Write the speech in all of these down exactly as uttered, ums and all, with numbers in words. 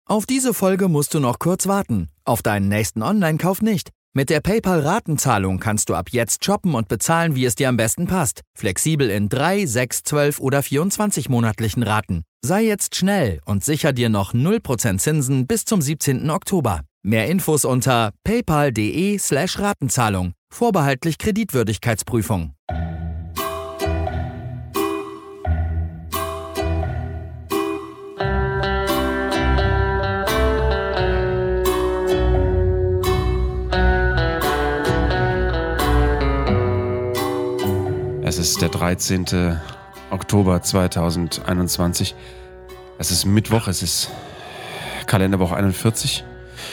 Auf diese Folge musst du noch kurz warten. Auf deinen nächsten Online-Kauf nicht. Mit der PayPal-Ratenzahlung kannst du ab jetzt shoppen und bezahlen, wie es dir am besten passt. Flexibel in drei, sechs, zwölf oder vierundzwanzig monatlichen Raten. Sei jetzt schnell und sicher dir noch null Prozent Zinsen bis zum siebzehnten Oktober. Mehr Infos unter paypal.de slash Ratenzahlung. Vorbehaltlich Kreditwürdigkeitsprüfung. Es ist der dreizehnten Oktober zweitausendeinundzwanzig. Es ist Mittwoch, es ist Kalenderwoche einundvierzig.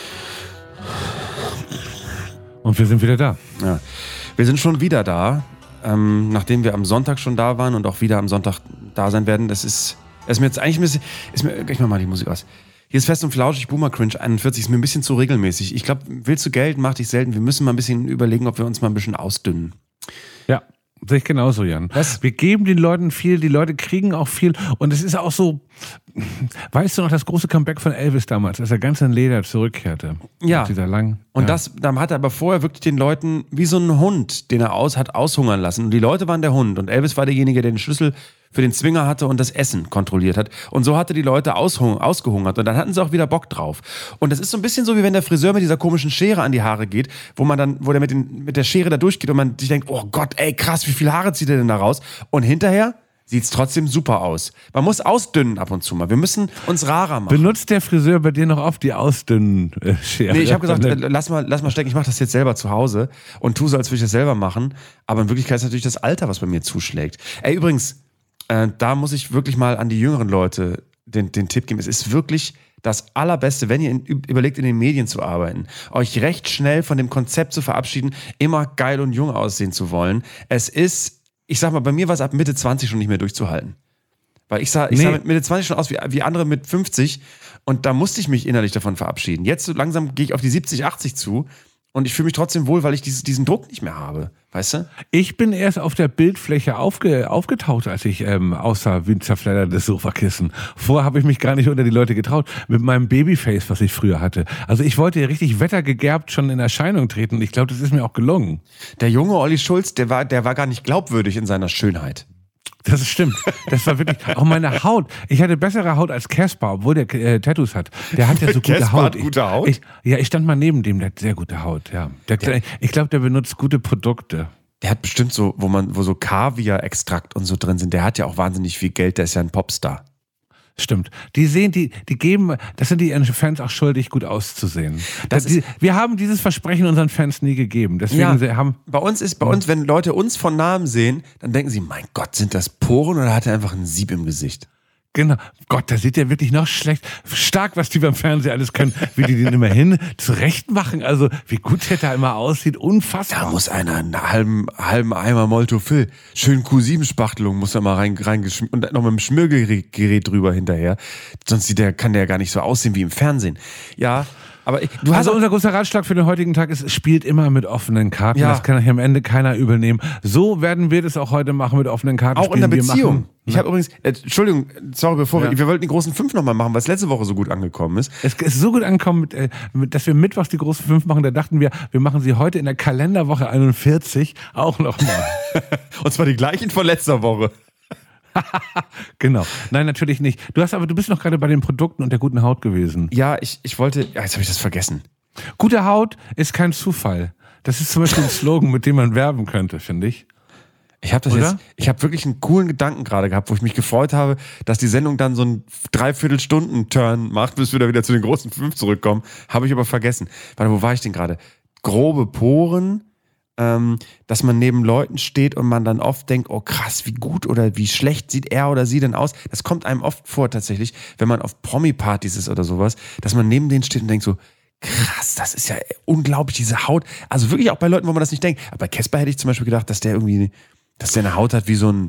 Und wir sind wieder da. Ja. Wir sind schon wieder da, ähm, nachdem wir am Sonntag schon da waren und auch wieder am Sonntag da sein werden. Das ist, ist mir jetzt eigentlich ein bisschen, ist mir, ich mach mal die Musik aus. Hier ist Fest und Flauschig, Boomer Cringe einundvierzig, ist mir ein bisschen zu regelmäßig. Ich glaube, willst du Geld, mach dich selten. Wir müssen mal ein bisschen überlegen, ob wir uns mal ein bisschen ausdünnen. Ja. Sehe ich genauso, Jan. Was? Wir geben den Leuten viel, die Leute kriegen auch viel. Und es ist auch so, weißt du noch, das große Comeback von Elvis damals, als er ganz in Leder zurückkehrte? Ja. Mit dieser langen, und ja. das, dann hat er aber vorher wirklich den Leuten wie so einen Hund, den er aus hat aushungern lassen. Und die Leute waren der Hund. Und Elvis war derjenige, der den Schlüssel für den Zwinger hatte und das Essen kontrolliert hat. Und so hatte die Leute aushung- ausgehungert. Und dann hatten sie auch wieder Bock drauf. Und das ist so ein bisschen so, wie wenn der Friseur mit dieser komischen Schere an die Haare geht, wo man dann, wo der mit, den, mit der Schere da durchgeht und man sich denkt, oh Gott, ey, krass, wie viele Haare zieht er denn da raus? Und hinterher sieht's trotzdem super aus. Man muss ausdünnen ab und zu mal. Wir müssen uns rarer machen. Benutzt der Friseur bei dir noch oft die Ausdünnen-Schere? Nee, ich habe gesagt, äh, lass mal, lass mal stecken, ich mache das jetzt selber zu Hause und tu so, als würde ich das selber machen. Aber in Wirklichkeit ist natürlich das Alter, was bei mir zuschlägt. Ey, übrigens, äh, da muss ich wirklich mal an die jüngeren Leute den, den Tipp geben. Es ist wirklich das Allerbeste, wenn ihr in, überlegt, in den Medien zu arbeiten, euch recht schnell von dem Konzept zu verabschieden, immer geil und jung aussehen zu wollen. Es ist, ich sag mal, bei mir war es ab Mitte zwanzig schon nicht mehr durchzuhalten. Weil ich sah, ich Nee. sah mit Mitte zwanzig schon aus wie, wie andere mit fünfzig und da musste ich mich innerlich davon verabschieden. Jetzt so langsam gehe ich auf die siebzig, achtzig zu und ich fühle mich trotzdem wohl, weil ich dieses, diesen Druck nicht mehr habe. Weißt du? Ich bin erst auf der Bildfläche aufge, aufgetaucht, als ich ähm, aussah wie ein zerfleddertes Sofakissen. Vorher habe ich mich gar nicht unter die Leute getraut. Mit meinem Babyface, was ich früher hatte. Also ich wollte richtig wettergegerbt schon in Erscheinung treten. Ich glaube, das ist mir auch gelungen. Der junge Olli Schulz, der war, der war gar nicht glaubwürdig in seiner Schönheit. Das stimmt. Das war wirklich, auch meine Haut. Ich hatte bessere Haut als Caspar, obwohl der äh, Tattoos hat. Der hat ja so gute Caspar Haut. hat gute Haut? Ich, ja, ich stand mal neben dem, der hat sehr gute Haut, ja. Der, Ja. Ich glaube, der benutzt gute Produkte. Der hat bestimmt so, wo man, wo so Kaviar-Extrakt und so drin sind. Der hat ja auch wahnsinnig viel Geld, der ist ja ein Popstar. Stimmt. Die sehen, die, die geben, das sind die Fans auch schuldig, gut auszusehen. Das Das die, wir haben dieses Versprechen unseren Fans nie gegeben. Deswegen Ja, sie haben. bei uns ist, bei uns, wenn Leute uns von Namen sehen, dann denken sie, mein Gott, sind das Poren oder hat er einfach ein Sieb im Gesicht? Genau. Gott, da sieht der wirklich noch schlecht. Stark, was die beim Fernsehen alles können. Wie die den immer hin zurecht machen. Also, wie gut der da immer aussieht. Unfassbar. Da muss einer einen halben, halben Eimer Moltofil, schön Q sieben Spachtelung muss da mal rein, reingeschmiert und noch mit dem Schmirgelgerät drüber hinterher. Sonst sieht der, kann der ja gar nicht so aussehen wie im Fernsehen. Ja. Aber ich, du hast Also auch, unser großer Ratschlag für den heutigen Tag ist, spielt immer mit offenen Karten. Ja. Das kann euch am Ende keiner übel nehmen. So werden wir das auch heute machen mit offenen Karten. auch in der Wir Beziehung. machen- Ich habe übrigens, äh, Entschuldigung, sorry, bevor Ja. wir, wir wollten die großen fünf nochmal machen, weil es letzte Woche so gut angekommen ist. Es ist so gut angekommen, mit, äh, mit, dass wir mittwochs die großen fünf machen. Da dachten wir, wir machen sie heute in der Kalenderwoche einundvierzig auch nochmal. Und zwar die gleichen von letzter Woche. Genau. Nein, natürlich nicht. Du hast aber, du bist noch gerade bei den Produkten und der guten Haut gewesen. Ja, ich, ich wollte, ja, jetzt habe ich das vergessen. Gute Haut ist kein Zufall. Das ist zum Beispiel ein Slogan, mit dem man werben könnte, finde ich. Ich habe das Oder? jetzt, ich habe wirklich einen coolen Gedanken gerade gehabt, wo ich mich gefreut habe, dass die Sendung dann so einen Dreiviertelstunden-Turn macht, bis wir da wieder zu den großen fünf zurückkommen. Habe ich aber vergessen. Warte, wo war ich denn gerade? Grobe Poren, ähm, dass man neben Leuten steht und man dann oft denkt, oh krass, wie gut oder wie schlecht sieht er oder sie denn aus. Das kommt einem oft vor tatsächlich, wenn man auf Promi-Partys ist oder sowas, dass man neben denen steht und denkt so, krass, das ist ja unglaublich, diese Haut. Also wirklich auch bei Leuten, wo man das nicht denkt. Aber bei Caspar hätte ich zum Beispiel gedacht, dass der irgendwie, dass der eine Haut hat wie so ein,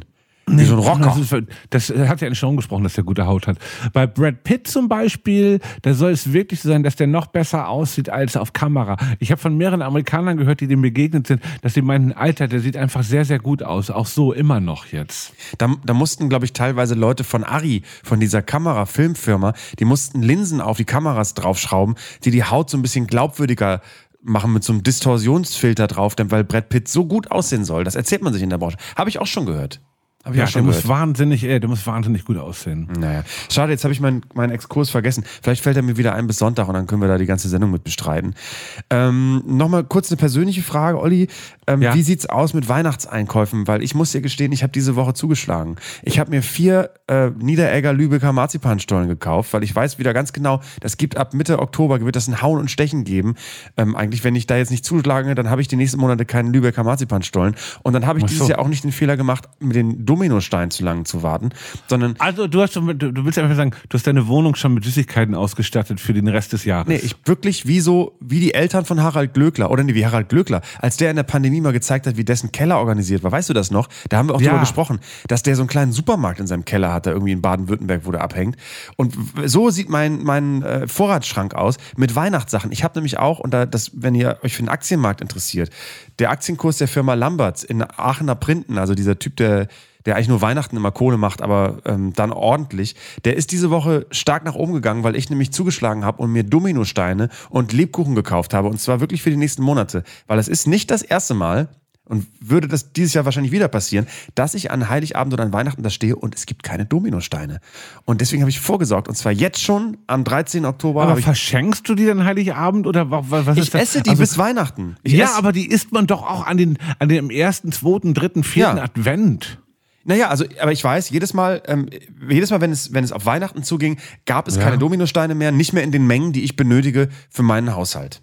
Wie so ein Rocker. Das, ist, das hat ja schon gesprochen, dass der gute Haut hat. Bei Brad Pitt zum Beispiel, da soll es wirklich so sein, dass der noch besser aussieht als auf Kamera. Ich habe von mehreren Amerikanern gehört, die dem begegnet sind, dass sie meinten, Alter, der sieht einfach sehr, sehr gut aus. Auch so immer noch jetzt. Da, da mussten, glaube ich, teilweise Leute von Arri, von dieser Kamera-Filmfirma, die mussten Linsen auf die Kameras draufschrauben, die die Haut so ein bisschen glaubwürdiger machen mit so einem Distorsionsfilter drauf, denn weil Brad Pitt so gut aussehen soll. Das erzählt man sich in der Branche. Habe ich auch schon gehört. Hab ich ja, auch schon der gehört. muss wahnsinnig, ey, der muss wahnsinnig gut aussehen. Naja, schade, jetzt habe ich meinen, meinen Exkurs vergessen. Vielleicht fällt er mir wieder ein bis Sonntag und dann können wir da die ganze Sendung mit bestreiten. Ähm, Nochmal kurz eine persönliche Frage, Olli. Ähm, ja. Wie sieht's aus mit Weihnachtseinkäufen? Weil ich muss dir gestehen, ich habe diese Woche zugeschlagen. Ich habe mir vier äh, Niederegger Lübecker Marzipanstollen gekauft, weil ich weiß wieder ganz genau, das gibt ab Mitte Oktober, wird das ein Hauen und Stechen geben. Ähm, eigentlich, wenn ich da jetzt nicht zuschlage, dann habe ich die nächsten Monate keinen Lübecker Marzipanstollen. Und dann habe ich Ach so. dieses Jahr auch nicht den Fehler gemacht, mit den Dominosteinen zu lange zu warten, sondern... Also du hast schon, du, du willst einfach sagen, du hast deine Wohnung schon mit Süßigkeiten ausgestattet für den Rest des Jahres. Nee, ich wirklich wie so, wie die Eltern von Harald Glöckler, oder nee, wie Harald Glöckler, als der in der Pandemie mal gezeigt hat, wie dessen Keller organisiert war. Weißt du das noch? Da haben wir auch Ja. drüber gesprochen, dass der so einen kleinen Supermarkt in seinem Keller hat, da irgendwie in Baden-Württemberg, wo der abhängt. Und so sieht mein, mein äh, Vorratsschrank aus mit Weihnachtssachen. Ich habe nämlich auch, und da, das, wenn ihr euch für den Aktienmarkt interessiert, der Aktienkurs der Firma Lamberts in Aachener Printen, also dieser Typ, der der eigentlich nur Weihnachten immer Kohle macht, aber ähm, dann ordentlich, der ist diese Woche stark nach oben gegangen, weil ich nämlich zugeschlagen habe und mir Dominosteine und Lebkuchen gekauft habe, und zwar wirklich für die nächsten Monate, weil es ist nicht das erste Mal, und würde das dieses Jahr wahrscheinlich wieder passieren, dass ich an Heiligabend oder an Weihnachten da stehe und es gibt keine Dominosteine. Und deswegen habe ich vorgesorgt, und zwar jetzt schon am dreizehnten Oktober. Aber ich, verschenkst du die dann Heiligabend oder was, was ich ist das? esse die Also, bis Weihnachten. Ich ja, esse, aber die isst man doch auch an den, an dem ersten, zweiten, dritten, vierten Ja. Advent. Naja, also, aber ich weiß, jedes Mal, ähm, jedes Mal, wenn es, wenn es auf Weihnachten zuging, gab es Ja. keine Dominosteine mehr, nicht mehr in den Mengen, die ich benötige für meinen Haushalt.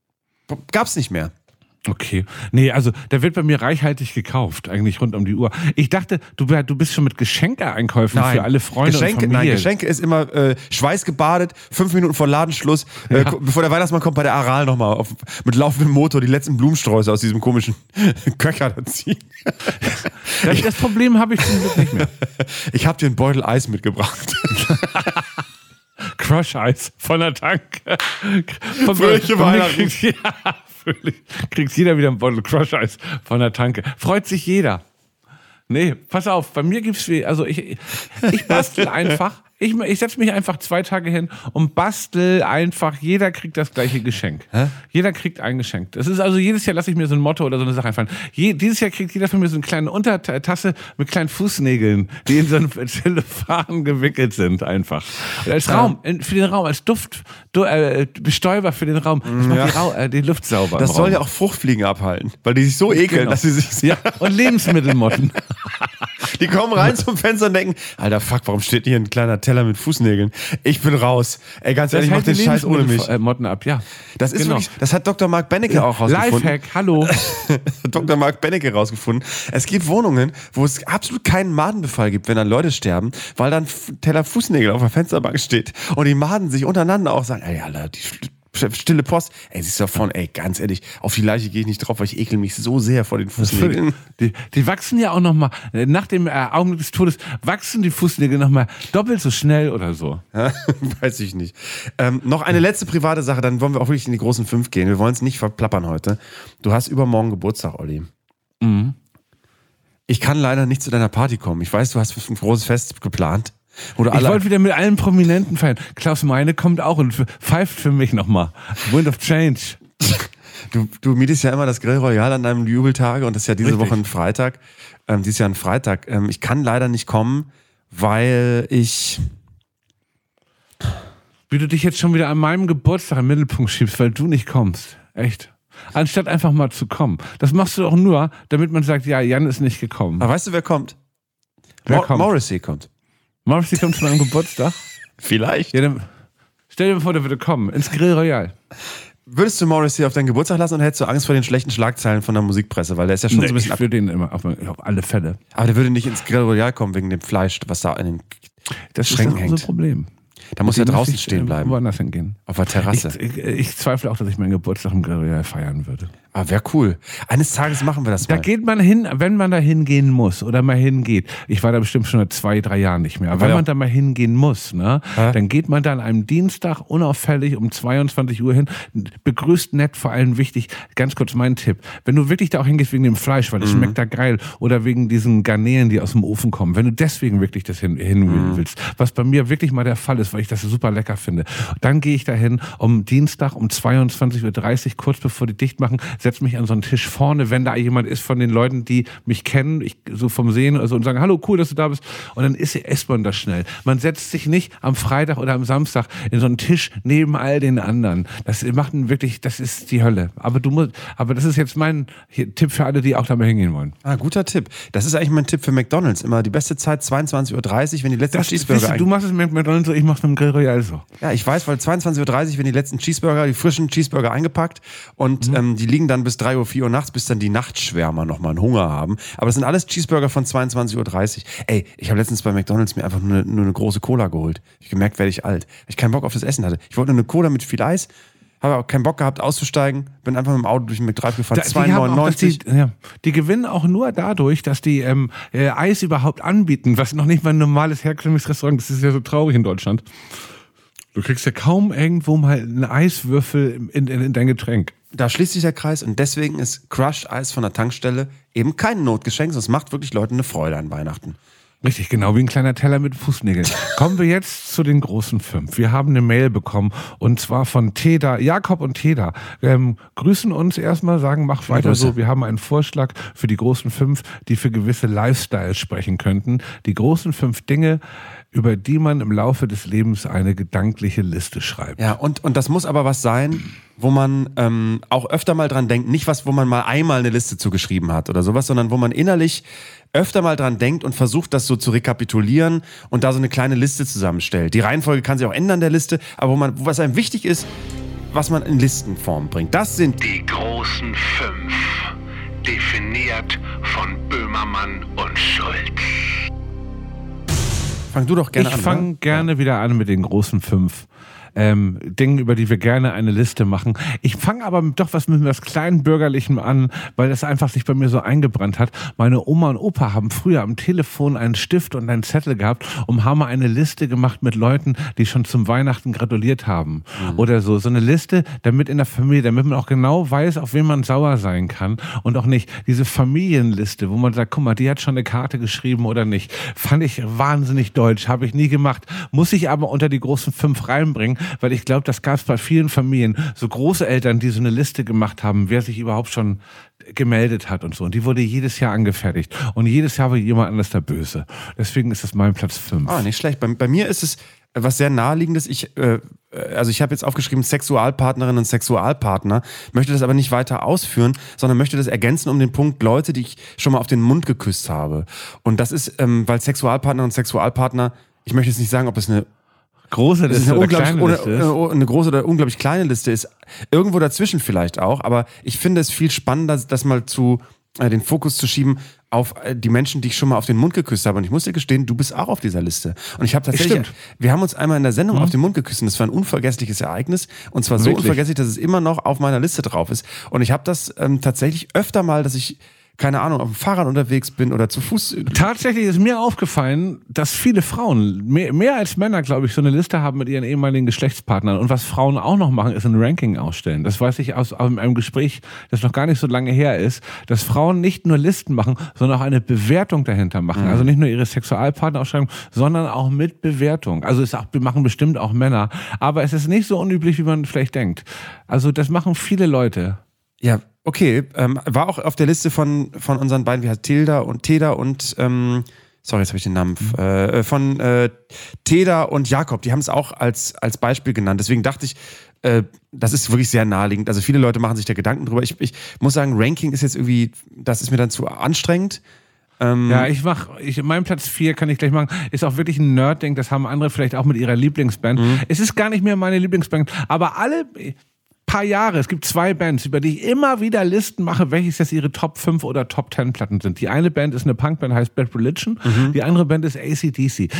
Gab's nicht mehr. Okay. Nee, also da wird bei mir reichhaltig gekauft, eigentlich rund um die Uhr. Ich dachte, du, du bist schon mit Geschenke-Einkäufen Nein. für alle Freunde Geschenke, und Familie. Nein, Geschenke ist immer äh, schweißgebadet, fünf Minuten vor Ladenschluss, Ja. äh, bevor der Weihnachtsmann kommt, bei der Aral nochmal auf, mit laufendem Motor die letzten Blumensträuße aus diesem komischen Köcher da ziehen. Das, das Problem habe ich zum Glück nicht mehr. Ich habe dir einen Beutel Eis mitgebracht. Crush Eis von der Tanke. Von, Fröhliche von mir Weihnachten. kriegt, ja, fröhlich, kriegt jeder wieder ein Bottle Crush Eis von der Tanke. Freut sich jeder. Nee, pass auf, bei mir gibt's wie, also ich, ich bastel einfach. Ich, ich setze mich einfach zwei Tage hin und bastel einfach. Jeder kriegt das gleiche Geschenk. Hä? Jeder kriegt ein Geschenk. Das ist also jedes Jahr lasse ich mir so ein Motto oder so eine Sache einfallen. Je, dieses Jahr kriegt jeder von mir so eine kleine Untertasse mit kleinen Fußnägeln, die in so einen Zellophan gewickelt sind einfach. Und als Raum, in, für den Raum, als Duft, du, äh, Bestäuber für den Raum. Das macht Ja. die, Rau, äh, die Luft sauber. Das im soll Raum. ja auch Fruchtfliegen abhalten, weil die sich so ekeln, Genau. dass sie sich... Ja, und Lebensmittelmotten. Die kommen rein zum Fenster und denken, Alter, fuck, warum steht hier ein kleiner Teller mit Fußnägeln? Ich bin raus. Ey, ganz ehrlich, mach den Scheiß ohne mich. Äh, Motten ab, ja. Das ist Genau. wirklich, das hat Doktor Mark Benecke auch rausgefunden. Lifehack, hallo. Doktor Mark Benecke rausgefunden. Es gibt Wohnungen, wo es absolut keinen Madenbefall gibt, wenn dann Leute sterben, weil dann ein Teller Fußnägel auf der Fensterbank steht und die Maden sich untereinander auch sagen, ey, Alter, die stille Post. Ey, siehst du davon, ey, ganz ehrlich, auf die Leiche gehe ich nicht drauf, weil ich ekel mich so sehr vor den Fußnägeln. Die, die wachsen ja auch nochmal, nach dem äh, Augenblick des Todes, wachsen die Fußnägel nochmal doppelt so schnell oder so. Ja, weiß ich nicht. Ähm, noch eine letzte private Sache, dann wollen wir auch wirklich in die großen fünf gehen. Wir wollen es nicht verplappern heute. Du hast übermorgen Geburtstag, Olli. Mhm. Ich kann leider nicht zu deiner Party kommen. Ich weiß, du hast ein großes Fest geplant. Oder Ich alle wollte wieder mit allen Prominenten feiern. Klaus Meine kommt auch und pfeift für mich nochmal. Wind of Change. Du, du mietest ja immer das Grill Royal an deinem Jubeltage und das ist ja diese Richtig. Woche ein Freitag. Ähm, dieses Jahr ein Freitag. Ähm, ich kann leider nicht kommen, weil ich... Wie du dich jetzt schon wieder an meinem Geburtstag im Mittelpunkt schiebst, weil du nicht kommst. Echt. Anstatt einfach mal zu kommen. Das machst du auch nur, damit man sagt, ja, Jan ist nicht gekommen. Aber weißt du, wer kommt? Wer Mo- kommt? Morrissey kommt. Morrissey kommt zu meinem Geburtstag. Vielleicht. Ja, dann stell dir vor, der würde kommen. Ins Grill Royal. Würdest du Morrissey auf deinen Geburtstag lassen oder hättest du Angst vor den schlechten Schlagzeilen von der Musikpresse? Weil der ist ja schon Nee, so ein bisschen... ich würde den immer auf, auf alle Fälle. Aber der würde nicht ins Grill Royal kommen wegen dem Fleisch, was da in den Das Schränken ist unser hängt. Problem. Da muss er Deswegen draußen muss ich, stehen äh, bleiben. Woanders hingehen. Auf der Ich, Terrasse. ich, ich zweifle auch, dass ich meinen Geburtstag im Grill Royal feiern würde. Ah, wäre cool. Eines Tages machen wir das Da mal. geht man hin, wenn man da hingehen muss oder mal hingeht. Ich war da bestimmt schon seit zwei, drei Jahren nicht mehr. Aber Weil wenn auch- man da mal hingehen muss, ne, Hä? dann geht man da an einem Dienstag unauffällig um zweiundzwanzig Uhr hin, begrüßt nett, vor allem wichtig, ganz kurz mein Tipp. Wenn du wirklich da auch hingehst wegen dem Fleisch, weil das Mhm. schmeckt da geil, oder wegen diesen Garnelen, die aus dem Ofen kommen, wenn du deswegen wirklich das hin, hin Mhm. willst, was bei mir wirklich mal der Fall ist, weil ich das super lecker finde, dann gehe ich da hin um Dienstag um zweiundzwanzig Uhr dreißig, kurz bevor die dicht machen, setze mich an so einen Tisch vorne, wenn da jemand ist von den Leuten, die mich kennen, ich so vom Sehen also und sagen, hallo, cool, dass du da bist. Und dann isst, isst man das schnell. Man setzt sich nicht am Freitag oder am Samstag in so einen Tisch neben all den anderen. Das macht einen wirklich, das ist die Hölle. Aber du musst, aber das ist jetzt mein Tipp für alle, die auch da mal hingehen wollen. Ah, guter Tipp. Das ist eigentlich mein Tipp für McDonald's. Immer die beste Zeit zweiundzwanzig Uhr dreißig, wenn die letzten Das, Cheeseburger... weißt du, du machst es mit McDonald's so, ich mach's mit dem Grill Royal so. Ja, ich weiß, weil zweiundzwanzig Uhr dreißig, wenn die letzten Cheeseburger, die frischen Cheeseburger eingepackt und Mhm. ähm, die liegen dann bis drei Uhr, vier Uhr nachts, bis dann die Nachtschwärmer nochmal einen Hunger haben. Aber das sind alles Cheeseburger von zweiundzwanzig Uhr dreißig. Ey, ich habe letztens bei McDonald's mir einfach nur eine, nur eine große Cola geholt. Ich hab gemerkt, werde ich alt. Weil ich keinen Bock auf das Essen hatte. Ich wollte nur eine Cola mit viel Eis, habe auch keinen Bock gehabt auszusteigen, bin einfach mit dem Auto durch den McDrive gefahren, Da- zwei die, haben auch, dass neunundneunzig. die, ja, die gewinnen auch nur dadurch, dass die ähm, äh, Eis überhaupt anbieten, was noch nicht mal ein normales herkömmliches Restaurant, das ist ja so traurig in Deutschland. Du kriegst ja kaum irgendwo mal einen Eiswürfel in, in, in dein Getränk. Da schließt sich der Kreis und deswegen ist Crushed Eis von der Tankstelle eben kein Notgeschenk, sondern es macht wirklich Leuten eine Freude an Weihnachten. Richtig, genau wie ein kleiner Teller mit Fußnägeln. Kommen wir jetzt zu den großen fünf. Wir haben eine Mail bekommen und zwar von Teda, Jakob und Teda. Ähm, grüßen uns erstmal, sagen, mach weiter Grüße. so. Wir haben einen Vorschlag für die großen fünf, die für gewisse Lifestyles sprechen könnten. Die großen fünf Dinge, über die man im Laufe des Lebens eine gedankliche Liste schreibt. Ja, und, und das muss aber was sein, wo man ähm, auch öfter mal dran denkt. Nicht was, wo man mal einmal eine Liste zugeschrieben hat oder sowas, sondern wo man innerlich öfter mal dran denkt und versucht, das so zu rekapitulieren und da so eine kleine Liste zusammenstellt. Die Reihenfolge kann sich auch ändern der Liste, aber wo man, was einem wichtig ist, was man in Listenform bringt. Das sind Die großen fünf, definiert von Böhmermann und Schulz. Fang du doch gerne Ich an. fange oder? gerne wieder an mit den großen fünf. Ähm, Dingen, über die wir gerne eine Liste machen. Ich fange aber doch was mit was Kleinbürgerlichem an, weil das einfach sich bei mir so eingebrannt hat. Meine Oma und Opa haben früher am Telefon einen Stift und einen Zettel gehabt und haben eine Liste gemacht mit Leuten, die schon zum Weihnachten gratuliert haben. Mhm. Oder so. So eine Liste, damit in der Familie, damit man auch genau weiß, auf wen man sauer sein kann und auch nicht. Diese Familienliste, wo man sagt, guck mal, die hat schon eine Karte geschrieben oder nicht. Fand ich wahnsinnig deutsch, habe ich nie gemacht. Muss ich aber unter die großen fünf reinbringen, weil ich glaube, das gab es bei vielen Familien, so Großeltern, die so eine Liste gemacht haben, wer sich überhaupt schon gemeldet hat und so. Und die wurde jedes Jahr angefertigt. Und jedes Jahr war jemand anders der Böse. Deswegen ist das mein Platz fünf. Ah, nicht schlecht. Bei, bei mir ist es was sehr naheliegendes. Ich, äh, also ich habe jetzt aufgeschrieben Sexualpartnerin und Sexualpartner, möchte das aber nicht weiter ausführen, sondern möchte das ergänzen um den Punkt Leute, die ich schon mal auf den Mund geküsst habe. Und das ist, ähm, weil Sexualpartner und Sexualpartner, ich möchte jetzt nicht sagen, ob es eine Große Das ist Liste eine, oder unglaublich, kleine oder, Liste ist. äh, eine große oder unglaublich kleine Liste ist. Irgendwo dazwischen vielleicht auch, aber ich finde es viel spannender, das mal zu äh, den Fokus zu schieben auf äh, die Menschen, die ich schon mal auf den Mund geküsst habe. Und ich muss dir gestehen, du bist auch auf dieser Liste. Und ich habe tatsächlich, Stimmt. wir haben uns einmal in der Sendung Mhm. auf den Mund geküsst und das war ein unvergessliches Ereignis. Und zwar so Wirklich? unvergesslich, dass es immer noch auf meiner Liste drauf ist. Und ich habe das ähm, tatsächlich öfter mal, dass ich keine Ahnung, auf dem Fahrrad unterwegs bin oder zu Fuß. Tatsächlich ist mir aufgefallen, dass viele Frauen, mehr, mehr als Männer, glaube ich, so eine Liste haben mit ihren ehemaligen Geschlechtspartnern. Und was Frauen auch noch machen, ist ein Ranking ausstellen. Das weiß ich aus, aus einem Gespräch, das noch gar nicht so lange her ist, dass Frauen nicht nur Listen machen, sondern auch eine Bewertung dahinter machen. Mhm. Also nicht nur ihre Sexualpartner aufschreiben, sondern auch mit Bewertung. Also es auch, machen bestimmt auch Männer. Aber es ist nicht so unüblich, wie man vielleicht denkt. Also das machen viele Leute. Ja, okay. Ähm, war auch auf der Liste von, von unseren beiden, wie heißt Tilda und Teda und, ähm, sorry, jetzt habe ich den Namen, mhm. äh, von äh, Teda und Jakob, die haben es auch als, als Beispiel genannt. Deswegen dachte ich, äh, das ist wirklich sehr naheliegend. Also viele Leute machen sich da Gedanken drüber. Ich, ich muss sagen, Ranking ist jetzt irgendwie, das ist mir dann zu anstrengend. Ähm, ja, ich mach, ich, mein Platz vier kann ich gleich machen, ist auch wirklich ein Nerd-Ding, das haben andere vielleicht auch mit ihrer Lieblingsband. Mhm. Es ist gar nicht mehr meine Lieblingsband, aber alle paar Jahre, es gibt zwei Bands, über die ich immer wieder Listen mache, welches jetzt ihre Top fünf oder Top zehn Platten sind. Die eine Band ist eine Punkband, heißt Bad Religion. Mhm. Die andere Band ist A C D C.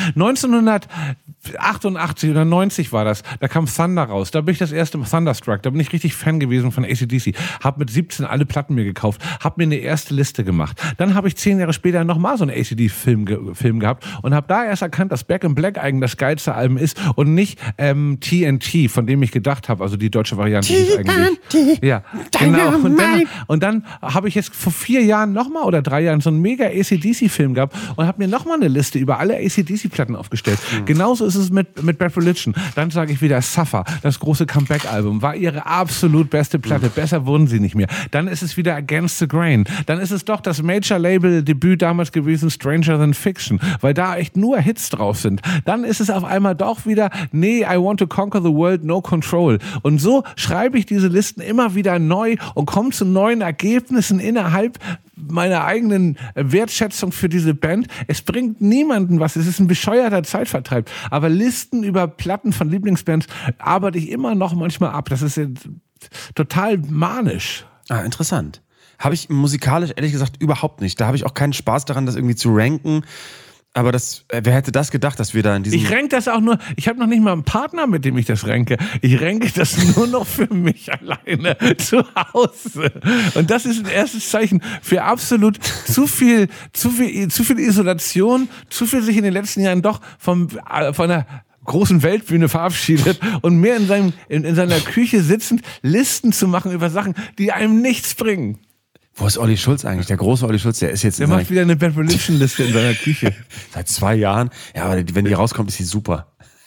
neunzehnhundertachtundachtzig oder neunzig war das. Da kam Thunder raus. Da bin ich das erste Mal Thunderstruck. Da bin ich richtig Fan gewesen von A C D C. Hab mit siebzehn alle Platten mir gekauft. Hab mir eine erste Liste gemacht. Dann habe ich zehn Jahre später nochmal so einen A C D C-Film ge- Film gehabt und habe da erst erkannt, dass Back in Black eigentlich das geilste Album ist und nicht ähm, T N T, von dem ich gedacht habe. Also die deutsche Variante ist eigentlich. Ja, genau. Und dann, und dann habe ich jetzt vor vier Jahren nochmal oder drei Jahren so einen mega A C D C-Film gehabt und habe mir nochmal eine Liste über alle A C D C-Platten aufgestellt. Mhm. Genauso ist es mit, mit Bad Religion. Dann sage ich wieder Suffer, das große Comeback-Album, war ihre absolut beste Platte. Mhm. Besser wurden sie nicht mehr. Dann ist es wieder Against the Grain. Dann ist es doch das Major-Label-Debüt damals gewesen, Stranger Than Fiction, weil da echt nur Hits drauf sind. Dann ist es auf einmal doch wieder, nee, I Want to Conquer the World, No Control. Und so schreibe ich diese Listen immer wieder neu und komme zu neuen Ergebnissen innerhalb meiner eigenen Wertschätzung für diese Band. Es bringt niemanden was. Es ist ein bescheuerter Zeitvertreib. Aber Listen über Platten von Lieblingsbands arbeite ich immer noch manchmal ab. Das ist total manisch. Ah, interessant. Habe ich musikalisch ehrlich gesagt überhaupt nicht. Da habe ich auch keinen Spaß daran, das irgendwie zu ranken. Aber das, wer hätte das gedacht, dass wir da in diesem... Ich ranke das auch nur, ich habe noch nicht mal einen Partner, mit dem ich das ranke. Ich ranke das nur noch für mich alleine zu Hause. Und das ist ein erstes Zeichen für absolut zu viel, zu viel, zu viel Isolation, zu viel sich in den letzten Jahren doch vom, von der großen Weltbühne verabschiedet und mehr in, seinem, in, in seiner Küche sitzend Listen zu machen über Sachen, die einem nichts bringen. Wo ist Olli Schulz eigentlich? Der große Olli Schulz, der ist jetzt... Der macht wieder eine Bad Religion-Liste in seiner Küche. Seit zwei Jahren. Ja, aber wenn die rauskommt, ist sie super.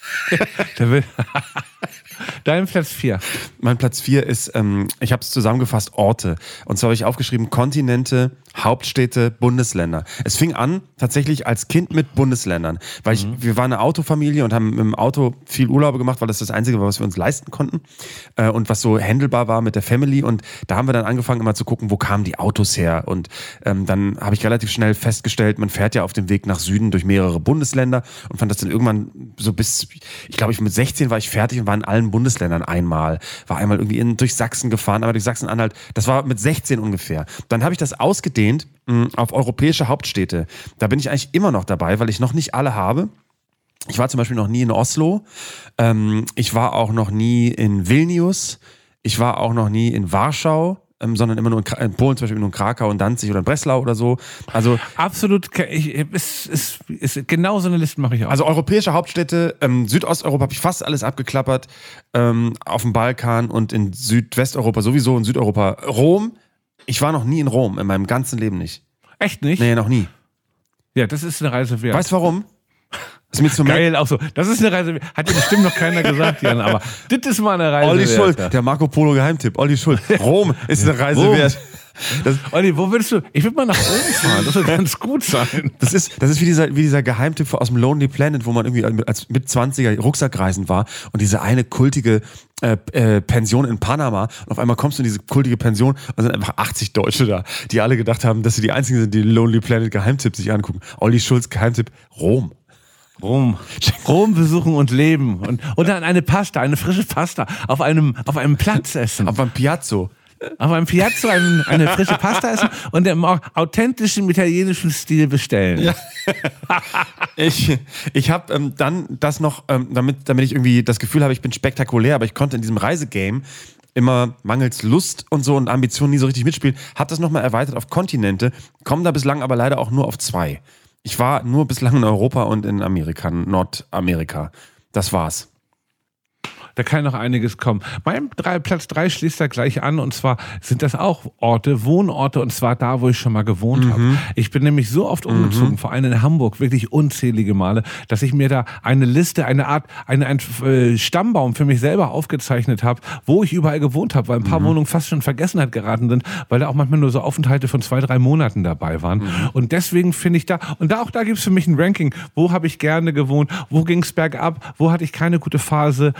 Der will Dein Platz vier. Mein Platz vier ist, ähm, ich habe es zusammengefasst, Orte. Und zwar habe ich aufgeschrieben, Kontinente, Hauptstädte, Bundesländer. Es fing an tatsächlich als Kind mit Bundesländern. Weil ich, mhm. wir waren eine Autofamilie und haben im Auto viel Urlaube gemacht, weil das das Einzige war, was wir uns leisten konnten. Äh, und was so handelbar war mit der Family. Und da haben wir dann angefangen immer zu gucken, wo kamen die Autos her. Und ähm, dann habe ich relativ schnell festgestellt, man fährt ja auf dem Weg nach Süden durch mehrere Bundesländer und fand das dann irgendwann so bis, ich glaube, ich mit sechzehn war ich fertig und war in allen Bundesländern einmal. War einmal irgendwie in, durch Sachsen gefahren, aber durch Sachsen-Anhalt. Das war mit sechzehn ungefähr. Dann habe ich das ausgedehnt mh, auf europäische Hauptstädte. Da bin ich eigentlich immer noch dabei, weil ich noch nicht alle habe. Ich war zum Beispiel noch nie in Oslo. Ähm, ich war auch noch nie in Vilnius. Ich war auch noch nie in Warschau. Ähm, sondern immer nur in, Kra- in Polen, zum Beispiel nur in Krakau und Danzig oder in Breslau oder so. Also absolut, ich, ist, ist, ist, genau so eine Liste mache ich auch. Also europäische Hauptstädte, ähm, Südosteuropa habe ich fast alles abgeklappert, ähm, auf dem Balkan und in Südwesteuropa sowieso, in Südeuropa. Rom, ich war noch nie in Rom, in meinem ganzen Leben nicht. Echt nicht? Nee, noch nie. Ja, das ist eine Reise wert. Weißt du warum? Das ist mir zu geil, auch so. Das ist eine Reise wert. Hat dir bestimmt noch keiner gesagt, Jan, aber das ist mal eine Reise Olli wert. Olli Schulz, der Marco Polo Geheimtipp. Olli Schulz, Rom ist eine Reise Rom. wert. Das, Olli, wo willst du? Ich würde mal nach Rom fahren, das wird ganz gut sein. Das ist, das ist wie dieser, wie dieser Geheimtipp aus dem Lonely Planet, wo man irgendwie als mit zwanziger Rucksackreisen war und diese eine kultige äh, äh, Pension in Panama und auf einmal kommst du in diese kultige Pension und sind einfach achtzig Deutsche da, die alle gedacht haben, dass sie die einzigen sind, die den Lonely Planet Geheimtipp sich angucken. Olli Schulz Geheimtipp, Rom. Rom. Rom besuchen und leben. Und, und dann eine Pasta, eine frische Pasta auf einem, auf einem Platz essen. Auf einem Piazzo. Auf einem Piazzo einen, eine frische Pasta essen und im authentischen italienischen Stil bestellen. Ja. ich ich habe ähm, dann das noch, ähm, damit, damit ich irgendwie das Gefühl habe, ich bin spektakulär, aber ich konnte in diesem Reisegame immer mangels Lust und so und Ambitionen nie so richtig mitspielen, habe das nochmal erweitert auf Kontinente, komme da bislang aber leider auch nur auf zwei. Ich war nur bislang in Europa und in Amerika, Nordamerika. Das war's. Da kann noch einiges kommen. Mein drei, Platz drei schließt da gleich an und zwar sind das auch Orte, Wohnorte und zwar da, wo ich schon mal gewohnt mhm. habe. Ich bin nämlich so oft umgezogen, mhm. vor allem in Hamburg, wirklich unzählige Male, dass ich mir da eine Liste, eine Art, eine, ein äh, Stammbaum für mich selber aufgezeichnet habe, wo ich überall gewohnt habe, weil ein paar mhm. Wohnungen fast schon in Vergessenheit geraten sind, weil da auch manchmal nur so Aufenthalte von zwei, drei Monaten dabei waren. Mhm. Und deswegen finde ich da, und da auch da gibt es für mich ein Ranking, wo habe ich gerne gewohnt, wo ging es bergab, wo hatte ich keine gute Phase. Ich habe ja mal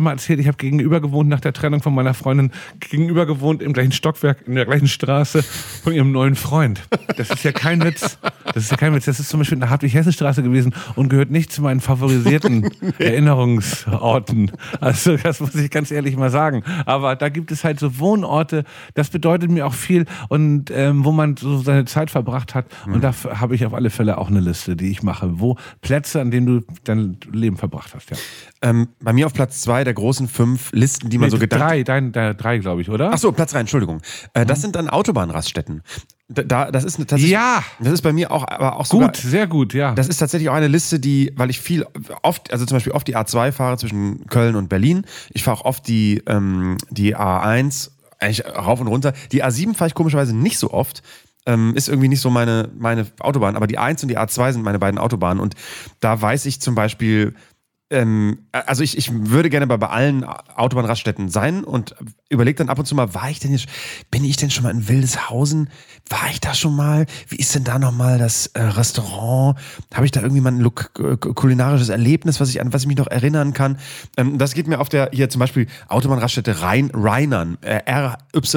mal erzählt, ich habe gegenüber gewohnt nach der Trennung von meiner Freundin, gegenüber gewohnt im gleichen Stockwerk, in der gleichen Straße von ihrem neuen Freund. Das ist ja kein Witz. Das ist ja kein Witz. Das ist zum Beispiel in der Hartwig-Hesse-Straße gewesen und gehört nicht zu meinen favorisierten Erinnerungsorten. Also das muss ich ganz ehrlich mal sagen. Aber da gibt es halt so Wohnorte, das bedeutet mir auch viel und ähm, wo man so seine Zeit verbracht hat. Mhm. Und da habe ich auf alle Fälle auch eine Liste, die ich mache, wo Plätze, an denen du dein Leben verbracht hast. Ja. Ähm, bei mir auf Platz zwei der großen fünf Listen, die man nee, so gedacht Drei, dein, der, drei glaube ich, oder? Ach so, Platz drei, Entschuldigung. Äh, das mhm. sind dann Autobahnraststätten. Da, da, das ist tatsächlich, ja, das ist bei mir auch, aber auch sogar, gut, sehr gut, ja. Das ist tatsächlich auch eine Liste, die, weil ich viel, oft, also zum Beispiel oft die A zwei fahre zwischen Köln und Berlin. Ich fahre auch oft die, ähm, die A eins, eigentlich rauf und runter. Die A sieben fahre ich komischerweise nicht so oft. Ähm, ist irgendwie nicht so meine, meine Autobahn, aber die A eins und die A zwei sind meine beiden Autobahnen und da weiß ich zum Beispiel, ähm, also ich, ich würde gerne bei, bei allen Autobahnraststätten sein und überlege dann ab und zu mal, war ich denn jetzt, bin ich denn schon mal in Wildeshausen? War ich da schon mal? Wie ist denn da nochmal das äh, Restaurant? Habe ich da irgendwie mal ein Look, äh, kulinarisches Erlebnis, was ich, an was ich mich noch erinnern kann? Ähm, das geht mir auf der, hier zum Beispiel Autobahnraststätte Rhein, Rheinern, äh, R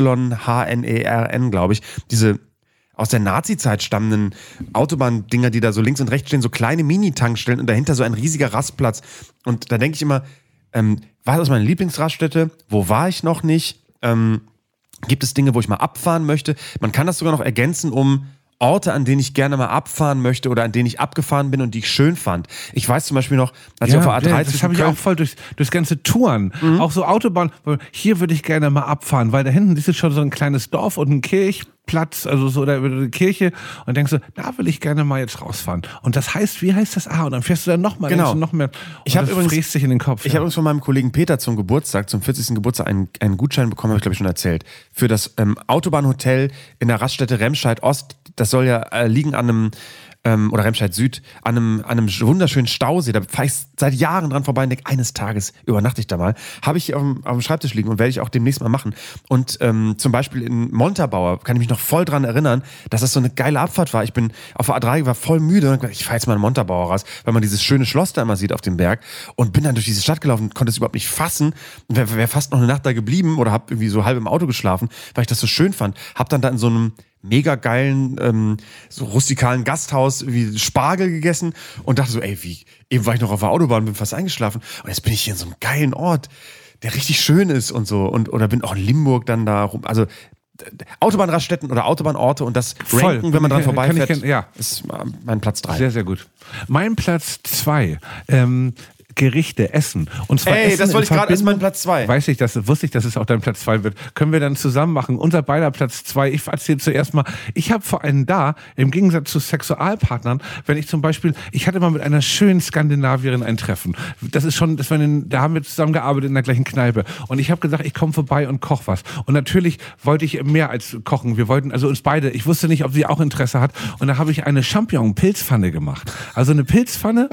Y H N E R N, glaube ich, diese aus der Nazi-Zeit stammenden Autobahndinger, die da so links und rechts stehen, so kleine Mini-Tankstellen und dahinter so ein riesiger Rastplatz. Und da denke ich immer, ähm, was ist meine Lieblingsraststätte? Wo war ich noch nicht? Ähm, gibt es Dinge, wo ich mal abfahren möchte? Man kann das sogar noch ergänzen um Orte, an denen ich gerne mal abfahren möchte oder an denen ich abgefahren bin und die ich schön fand. Ich weiß zum Beispiel noch, als ja, ich auf der A drei... Das habe ich auch voll durch, durchs ganze Touren. Mhm. Auch so Autobahn. Hier würde ich gerne mal abfahren, weil da hinten ist jetzt schon so ein kleines Dorf und ein Kirchplatz, also so oder eine Kirche und denkst du, da will ich gerne mal jetzt rausfahren. Und das heißt, wie heißt das? Ah, und dann fährst du dann nochmal, genau. noch mehr. Und ich habe übrigens fräst sich in den Kopf. Ich ja. habe übrigens von meinem Kollegen Peter zum Geburtstag, zum vierzigsten Geburtstag, einen, einen Gutschein bekommen, habe ich glaube ich schon erzählt, für das ähm, Autobahnhotel in der Raststätte Remscheid Ost. Das soll ja äh, liegen an einem, ähm, oder Remscheid Süd, an einem, an einem wunderschönen Stausee. Da fahre ich seit Jahren dran vorbei und denke, eines Tages übernachte ich da mal. Habe ich hier auf dem, auf dem Schreibtisch liegen und werde ich auch demnächst mal machen. Und ähm, zum Beispiel in Montabaur kann ich mich noch voll dran erinnern, dass das so eine geile Abfahrt war. Ich bin auf der A drei, war voll müde und ich fahre jetzt mal in Montabaur raus, weil man dieses schöne Schloss da immer sieht auf dem Berg und bin dann durch diese Stadt gelaufen und konnte es überhaupt nicht fassen. Wäre wär fast noch eine Nacht da geblieben oder habe irgendwie so halb im Auto geschlafen, weil ich das so schön fand. Hab dann da in so einem mega geilen, ähm, so rustikalen Gasthaus wie Spargel gegessen und dachte so, ey, wie, eben war ich noch auf der Autobahn, bin fast eingeschlafen und jetzt bin ich hier in so einem geilen Ort, der richtig schön ist und so und oder bin auch in Limburg dann da rum, also Autobahnraststätten oder Autobahnorte und das Voll. Ranken, wenn man dran vorbeifährt, ich, ja. ist mein Platz drei. Sehr, sehr gut. Mein Platz zwei, ähm, Gerichte, Essen. Und zwar Ey, Essen das wollte ich gerade, ist mein Platz zwei. Weiß ich, das wusste ich, dass es auch dein Platz zwei wird. Können wir dann zusammen machen. Unser beider Platz zwei. Ich erzähle zuerst mal, ich habe vor allem da, im Gegensatz zu Sexualpartnern, wenn ich zum Beispiel, ich hatte mal mit einer schönen Skandinavierin ein Treffen. Das ist schon, das war in, da haben wir zusammengearbeitet in der gleichen Kneipe. Und ich habe gesagt, ich komme vorbei und koche was. Und natürlich wollte ich mehr als kochen. Wir wollten, also uns beide, ich wusste nicht, ob sie auch Interesse hat. Und da habe ich eine Champignon-Pilzpfanne gemacht. Also eine Pilzpfanne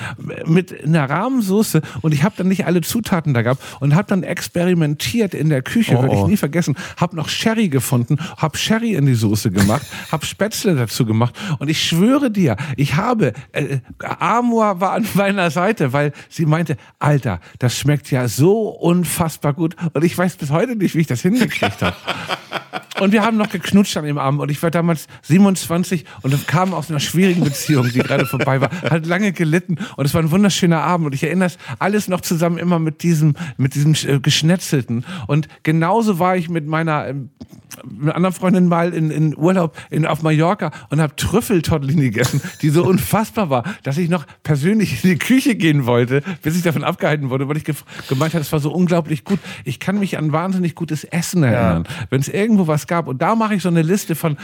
mit einer Rahmensoße und ich habe dann nicht alle Zutaten da gehabt und habe dann experimentiert in der Küche, oh, werde ich oh. nie vergessen, habe noch Sherry gefunden, habe Sherry in die Soße gemacht, habe Spätzle dazu gemacht und ich schwöre dir, ich habe, äh, Amor war an meiner Seite, weil sie meinte, Alter, das schmeckt ja so unfassbar gut und ich weiß bis heute nicht, wie ich das hingekriegt habe. Und wir haben noch geknutscht an dem Abend und ich war damals siebenundzwanzig und kam aus einer schwierigen Beziehung, die gerade vorbei war, hat lange gelitten und es war ein wunderschöner Abend und ich erinnere es alles noch zusammen immer mit diesem, mit diesem äh, Geschnetzelten und genauso war ich mit meiner äh, mit einer anderen Freundin mal in, in Urlaub in, auf Mallorca und habe Trüffeltortellini gegessen, die so unfassbar war, dass ich noch persönlich in die Küche gehen wollte, bis ich davon abgehalten wurde, weil ich ge- gemeint habe, es war so unglaublich gut. Ich kann mich an wahnsinnig gutes Essen erinnern, ja. Wenn es irgendwo was gab. Und da mache ich so eine Liste von,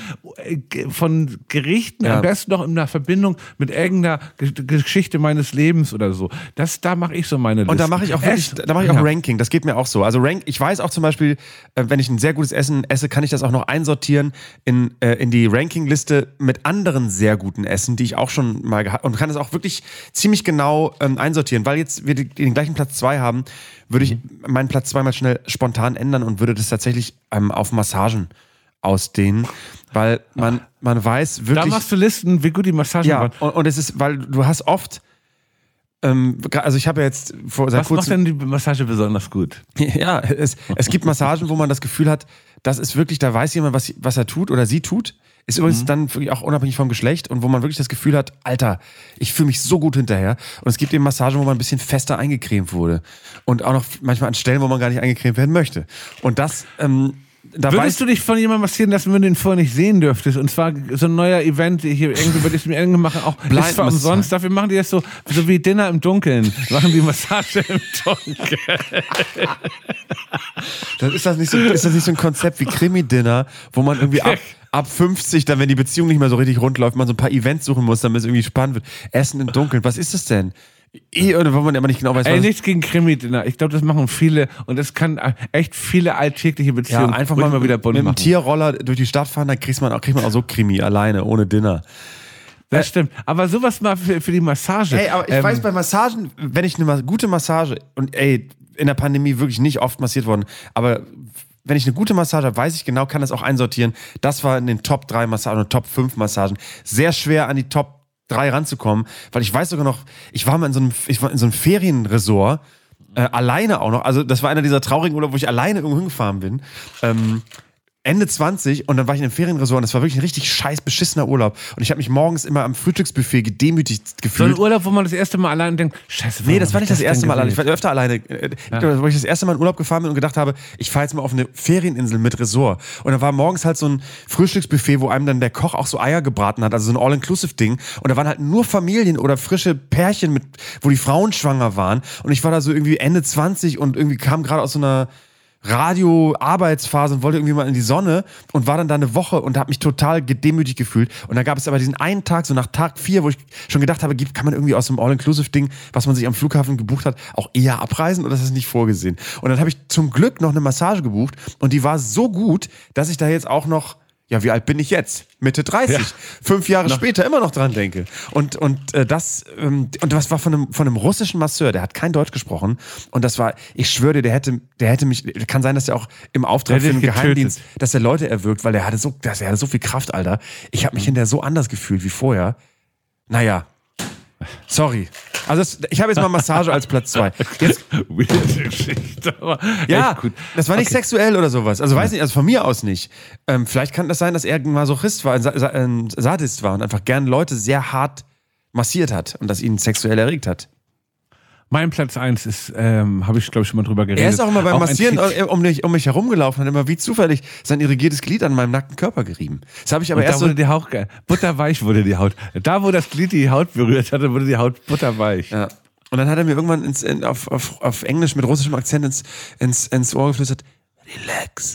von Gerichten, ja. Am besten noch in einer Verbindung mit irgendeiner G- Geschichte meines Lebens oder so. Das, da mache ich so meine Liste. Und da mache ich auch wirklich, da mache ich auch ja. Ranking. Das geht mir auch so. Also Rank, ich weiß auch zum Beispiel, wenn ich ein sehr gutes Essen esse, kann ich das auch noch einsortieren in, äh, in die Rankingliste mit anderen sehr guten Essen, die ich auch schon mal gehabt habe. Und kann das auch wirklich ziemlich genau ähm, einsortieren. Weil jetzt wir die, den gleichen Platz zwei haben, würde ich mhm. meinen Platz zwei mal schnell spontan ändern und würde das tatsächlich ähm, auf Massagen ausdehnen. Weil man, man weiß wirklich... Da machst du Listen, wie gut die Massagen ja, waren. Und, und es ist, weil du hast oft... Ähm, also ich habe ja jetzt vor seit Was macht denn die Massage besonders gut? Ja, es, es gibt Massagen, wo man das Gefühl hat, das ist wirklich, da weiß jemand, was, was er tut oder sie tut. Ist übrigens mhm. dann wirklich auch unabhängig vom Geschlecht und wo man wirklich das Gefühl hat, Alter, ich fühle mich so gut hinterher. Und es gibt eben Massagen, wo man ein bisschen fester eingecremt wurde. Und auch noch manchmal an Stellen, wo man gar nicht eingecremt werden möchte. Und das... Ähm, Da Würdest du dich von jemandem massieren lassen, wenn du den vorher nicht sehen dürftest? Und zwar so ein neuer Event hier irgendwie bei diesem Ende machen, auch ist zwar umsonst, dafür machen die das so, so wie Dinner im Dunkeln. Machen die Massage im Dunkeln. Dann ist das nicht so, ist das nicht so ein Konzept wie Krimi-Dinner, wo man irgendwie ab, ab fünfzig, dann wenn die Beziehung nicht mehr so richtig rund läuft, man so ein paar Events suchen muss, damit es irgendwie spannend wird. Essen im Dunkeln, was ist das denn? Eh, oder wo man immer nicht genau weiß, was Ey, nichts gegen Krimi-Dinner. Ich glaube, das machen viele und das kann echt viele alltägliche Beziehungen ja, einfach mal, mal wieder bunt mit machen. Mit einem Tierroller durch die Stadt fahren, dann kriegt man auch, kriegt man auch so Krimi alleine, ohne Dinner. Das äh, stimmt. Aber sowas mal für, für die Massage. Ey, aber ich ähm, weiß, bei Massagen, wenn ich eine gute Massage, und ey, in der Pandemie wirklich nicht oft massiert worden, aber wenn ich eine gute Massage habe, weiß ich genau, kann das auch einsortieren. Das war in den Top drei Massagen oder Top fünf Massagen sehr schwer an die Top drei ranzukommen, weil ich weiß sogar noch, ich war mal in so einem, ich war in so einem Ferienresort, äh, alleine auch noch, also das war einer dieser traurigen Urlaub, wo ich alleine irgendwo hingefahren bin, ähm, Ende zwanzig und dann war ich in einem Ferienresort und das war wirklich ein richtig scheiß beschissener Urlaub und ich habe mich morgens immer am Frühstücksbuffet gedemütigt gefühlt. So ein Urlaub, wo man das erste Mal alleine denkt, scheiße. Nee, das war nicht das, das erste Mal alleine, ich war öfter alleine, ja. Wo ich das erste Mal in Urlaub gefahren bin und gedacht habe, ich fahre jetzt mal auf eine Ferieninsel mit Resort und da war morgens halt so ein Frühstücksbuffet, wo einem dann der Koch auch so Eier gebraten hat, also so ein All-Inclusive-Ding und da waren halt nur Familien oder frische Pärchen, mit, wo die Frauen schwanger waren und ich war da so irgendwie Ende zwanzig und irgendwie kam gerade aus so einer Radio-Arbeitsphase und wollte irgendwie mal in die Sonne und war dann da eine Woche und habe mich total gedemütigt gefühlt. Und dann gab es aber diesen einen Tag, so nach Tag vier, wo ich schon gedacht habe, kann man irgendwie aus dem All-Inclusive-Ding, was man sich am Flughafen gebucht hat, auch eher abreisen oder ist das nicht vorgesehen? Und dann habe ich zum Glück noch eine Massage gebucht und die war so gut, dass ich da jetzt auch noch, ja, wie alt bin ich jetzt? Mitte dreißig. Ja. Fünf Jahre noch. später immer noch dran denke. Und, und äh, das, ähm, und das war von einem, von einem russischen Masseur, der hat kein Deutsch gesprochen. Und das war, ich schwöre dir, der hätte, der hätte mich, kann sein, dass er auch im Auftrag für den Geheimdienst, dass er Leute erwürgt, weil der hatte so, der hatte so viel Kraft, Alter. Ich habe mich hinterher so anders gefühlt wie vorher. Naja. Sorry. Also das, ich habe jetzt mal Massage als Platz zwei. Jetzt, Weirde Geschichte, aber ja, gut. Das war nicht okay. sexuell oder sowas. Also weiß nicht, also von mir aus nicht. Ähm, vielleicht kann das sein, dass er ein Masochist war, ein Sadist war und einfach gern Leute sehr hart massiert hat und das ihn sexuell erregt hat. Mein Platz eins ist, ähm, habe ich glaube ich schon mal drüber geredet. Er ist auch immer beim auch Massieren um mich, um mich herumgelaufen, hat immer wie zufällig sein irrigiertes Glied an meinem nackten Körper gerieben. Das habe ich aber und erst da wurde so die Haut, butterweich wurde die Haut. Da, wo das Glied die Haut berührt hatte, wurde die Haut butterweich. Ja. Und dann hat er mir irgendwann ins, in, auf, auf, auf Englisch mit russischem Akzent ins, ins, ins Ohr geflüstert, relax.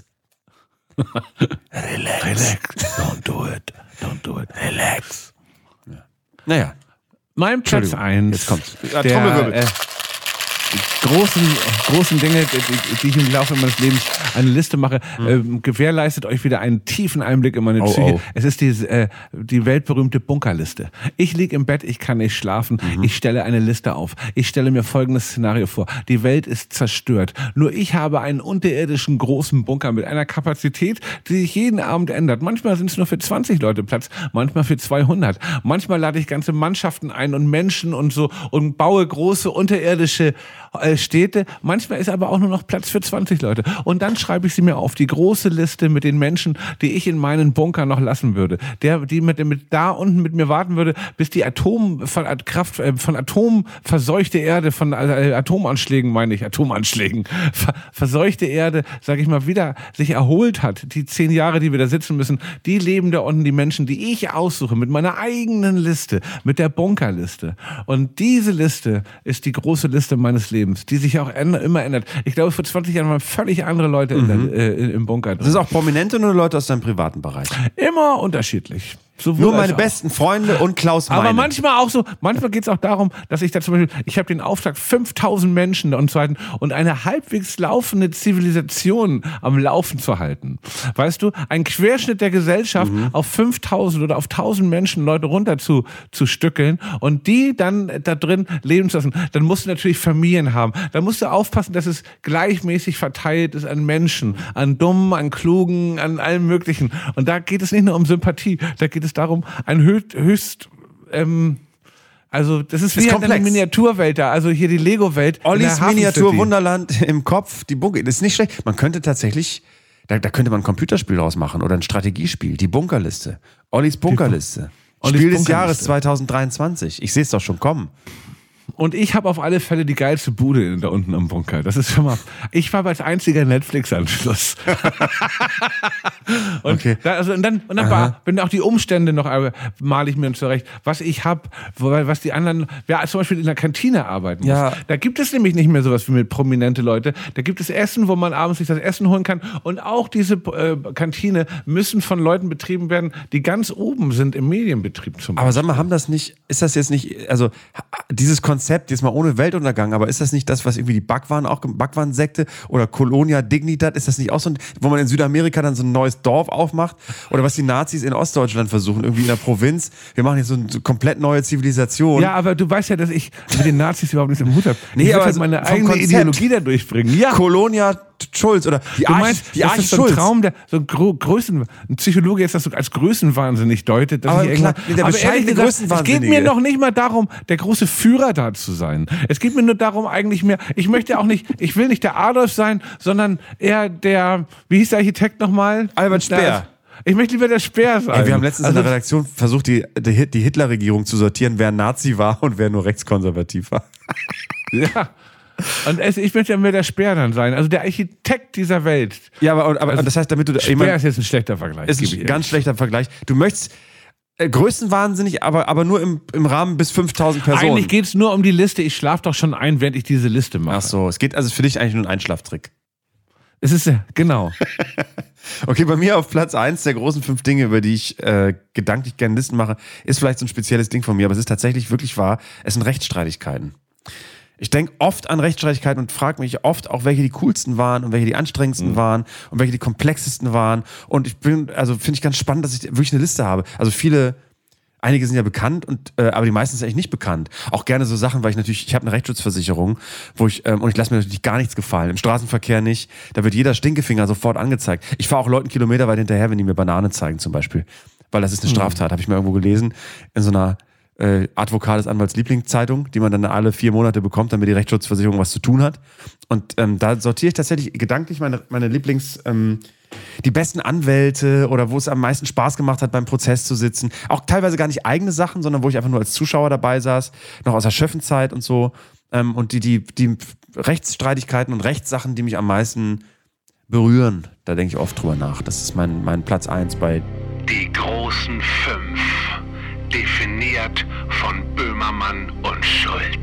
Relax. Relax. Don't do it. Don't do it. Relax. Ja. Naja. Mein Platz eins. Jetzt kommt's. Ja, der, Trommelwirbel. Äh, großen, großen Dinge, die, die ich im Laufe meines Lebens eine Liste mache, mhm. ähm, gewährleistet euch wieder einen tiefen Einblick in meine oh, Psyche. Oh. Es ist die, äh, die weltberühmte Bunkerliste. Ich liege im Bett, ich kann nicht schlafen, mhm. ich stelle eine Liste auf. Ich stelle mir folgendes Szenario vor. Die Welt ist zerstört. Nur ich habe einen unterirdischen großen Bunker mit einer Kapazität, die sich jeden Abend ändert. Manchmal sind es nur für zwanzig Leute Platz, manchmal für zweihundert. Manchmal lade ich ganze Mannschaften ein und Menschen und so und baue große unterirdische Städte. Manchmal ist aber auch nur noch Platz für zwanzig Leute. Und dann schreibe ich sie mir auf, die große Liste mit den Menschen, die ich in meinen Bunker noch lassen würde. Der, die mit, mit da unten mit mir warten würde, bis die Atom von Kraft, von Atom verseuchte Erde, von äh, Atomanschlägen meine ich, Atomanschlägen, ver, verseuchte Erde, sage ich mal, wieder sich erholt hat. Die zehn Jahre, die wir da sitzen müssen, die leben da unten, die Menschen, die ich aussuche, mit meiner eigenen Liste, mit der Bunkerliste. Und diese Liste ist die große Liste meines Lebens, die sich auch änder, immer ändert. Ich glaube, vor zwanzig Jahren waren völlig andere Leute mhm. in der, äh, im Bunker drin. Das ist auch Prominente oder Leute aus deinem privaten Bereich? Immer unterschiedlich. Sowohl Nur meine auch. besten Freunde und Klaus Meine. Aber manchmal auch so, manchmal geht es auch darum, dass ich da zum Beispiel, ich habe den Auftrag, fünftausend Menschen und so weiter und eine halbwegs laufende Zivilisation am Laufen zu halten. Weißt du, ein Querschnitt der Gesellschaft mhm. auf fünftausend oder auf tausend Menschen Leute runter zu, zu stückeln und die dann da drin leben zu lassen. Dann musst du natürlich Familien haben. Dann musst du aufpassen, dass es gleichmäßig verteilt ist an Menschen, an Dummen, an Klugen, an allem Möglichen. Und da geht es nicht nur um Sympathie, da geht es darum, ein höchst, höchst ähm, Also das ist wie Ist halt komplex. eine Miniaturwelt da, also hier die Lego-Welt. in Ollis der Hafen Miniatur City. Wunderland im Kopf, die Bunker. Das ist nicht schlecht. Man könnte tatsächlich, da, da könnte man ein Computerspiel draus machen oder ein Strategiespiel. Die Bunkerliste. Ollis Bunkerliste. Ollis Spiel des Bunkerliste. Jahres zwanzig dreiundzwanzig. Ich sehe es doch schon kommen. Und ich habe auf alle Fälle die geilste Bude da unten am Bunker. Das ist schon mal. Ich war als einziger Netflix-Anschluss. und, Okay. da, also, und dann, und dann war, wenn auch die Umstände noch, äh, male ich mir zurecht, was ich habe, was die anderen, ja, zum Beispiel in der Kantine arbeiten muss. Ja. Da gibt es nämlich nicht mehr sowas wie mit prominente Leute. Da gibt es Essen, wo man abends sich das Essen holen kann. Und auch diese äh, Kantine müssen von Leuten betrieben werden, die ganz oben sind im Medienbetrieb zum Beispiel. Aber sag mal, haben das nicht, ist das jetzt nicht, also dieses Konzept, jetzt mal ohne Weltuntergang, aber ist das nicht das, was irgendwie die Backwaren, auch Backwaren-Sekte oder Colonia Dignidad, ist das nicht auch so ein, wo man in Südamerika dann so ein neues Dorf aufmacht? Oder was die Nazis in Ostdeutschland versuchen, irgendwie in der Provinz, wir machen jetzt so eine so komplett neue Zivilisation. Ja, aber du weißt ja, dass ich mit den Nazis überhaupt nichts im Hut habe. Nee, ich will aber halt so meine vom eigene Konzept. Ideologie da durchbringen. Ja. Colonia Schulz oder die Du Arche, meinst, die das Arche ist so ein Schulz. Traum, der so Gro- Größen, ein Psychologe jetzt das so als Größenwahnsinnig deutet. Dass Aber ich irgendwann, klar, der aber bescheidene ehrlich gesagt, es geht Größenwahnsinnige. mir noch nicht mal darum, der große Führer da zu sein. Es geht mir nur darum eigentlich mehr, ich möchte auch nicht, ich will nicht der Adolf sein, sondern eher der, wie hieß der Architekt nochmal? Albert Speer. Der- Ich möchte lieber der Speer sein. Ey, wir haben letztens Also, in der Redaktion versucht, die, die, die Hitler-Regierung zu sortieren, wer Nazi war und wer nur rechtskonservativ war. Ja. Und es, ich möchte ja mehr der Speer dann sein, also der Architekt dieser Welt. Ja, aber, aber Also, das heißt, damit du... ich Speer mein, ist jetzt ein schlechter Vergleich. ist gebe ich ein ehrlich. ganz schlechter Vergleich. Du möchtest äh, größenwahnsinnig, aber, aber nur im, im Rahmen bis fünftausend Personen. Eigentlich geht es nur um die Liste. Ich schlafe doch schon ein, während ich diese Liste mache. Ach so, es geht also für dich eigentlich nur ein Einschlaftrick. Es ist, äh, genau. Okay, bei mir auf Platz eins der großen fünf Dinge, über die ich äh, gedanklich gerne Listen mache, ist vielleicht so ein spezielles Ding von mir, aber es ist tatsächlich wirklich wahr, es sind Rechtsstreitigkeiten. Ich denke oft an Rechtsstreitigkeiten und frage mich oft auch, welche die coolsten waren und welche die anstrengendsten mhm. waren und welche die komplexesten waren. Und ich bin, also finde ich ganz spannend, dass ich wirklich eine Liste habe. Also viele, einige sind ja bekannt, und äh, aber die meisten sind eigentlich nicht bekannt. Auch gerne so Sachen, weil ich natürlich, ich habe eine Rechtsschutzversicherung, wo ich, ähm, und ich lasse mir natürlich gar nichts gefallen. Im Straßenverkehr nicht. Da wird jeder Stinkefinger sofort angezeigt. Ich fahre auch Leuten kilometerweit hinterher, wenn die mir Banane zeigen zum Beispiel. Weil das ist eine Straftat, habe ich mal irgendwo gelesen, in so einer Äh, Advocates Anwalts Lieblingszeitung, die man dann alle vier Monate bekommt, damit die Rechtsschutzversicherung was zu tun hat. Und ähm, da sortiere ich tatsächlich gedanklich meine, meine Lieblings, ähm, die besten Anwälte oder wo es am meisten Spaß gemacht hat, beim Prozess zu sitzen. Auch teilweise gar nicht eigene Sachen, sondern wo ich einfach nur als Zuschauer dabei saß, noch aus der Schöffenzeit und so. Ähm, und die, die, die Rechtsstreitigkeiten und Rechtssachen, die mich am meisten berühren, da denke ich oft drüber nach. Das ist mein, mein Platz eins bei Die großen fünf. Definiert von Böhmermann und Schulz.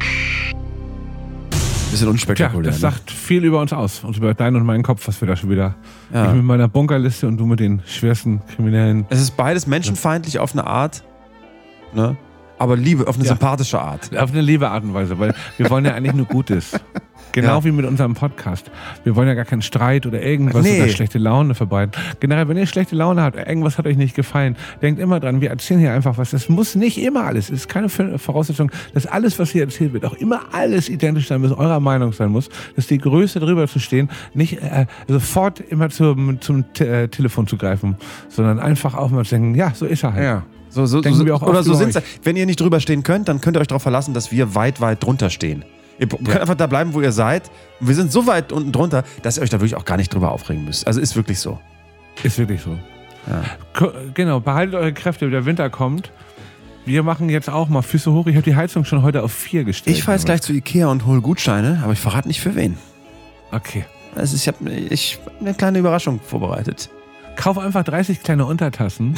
bisschen Tja, unspektakulär. das ne? sagt viel über uns aus und über deinen und meinen Kopf, was wir da schon wieder. Ja. Ich mit meiner Bunkerliste und du mit den schwersten Kriminellen. Es ist beides menschenfeindlich auf eine Art, ne? Aber Liebe, auf eine Ja. sympathische Art. Auf eine liebe Art und Weise, weil wir wollen ja eigentlich nur Gutes. Genau Ja. wie mit unserem Podcast. Wir wollen ja gar keinen Streit oder irgendwas Nee. oder schlechte Laune verbreiten. Generell, wenn ihr schlechte Laune habt, irgendwas hat euch nicht gefallen, denkt immer dran, wir erzählen hier einfach was. Das muss nicht immer alles. Es ist keine Voraussetzung, dass alles, was hier erzählt wird, auch immer alles identisch sein muss, eurer Meinung sein muss. Dass die Größe drüber zu stehen, nicht äh, sofort immer zum, zum Te äh, Telefon zu greifen, sondern einfach auch mal zu denken, ja, so ist er halt. Ja. So, so, Denken so, wir auch oder oft so über sind euch. Wenn ihr nicht drüber stehen könnt, dann könnt ihr euch darauf verlassen, dass wir weit, weit drunter stehen. Ihr könnt Ja. einfach da bleiben, wo ihr seid. Und wir sind so weit unten drunter, dass ihr euch da wirklich auch gar nicht drüber aufregen müsst. Also ist wirklich so. Ist wirklich so. Ja. Ko- Genau, behaltet eure Kräfte, der Winter kommt. Wir machen jetzt auch mal Füße hoch. Ich habe die Heizung schon heute auf vier gestellt. Ich fahre jetzt gleich zu Ikea und hole Gutscheine, aber ich verrate nicht für wen. Okay. Also ich habe ich hab eine kleine Überraschung vorbereitet. Kauf einfach dreißig kleine Untertassen.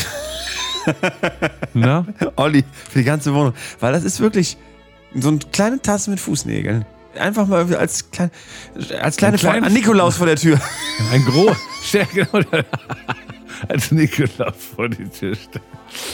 Na? Olli, für die ganze Wohnung. Weil das ist wirklich so eine kleine Tasse mit Fußnägeln. Einfach mal irgendwie als, klein, als kleine Ein kleines- Freude an Nikolaus vor der Tür. Ein groß. Stell genau da. Als Nikolaus vor die Tür stellt.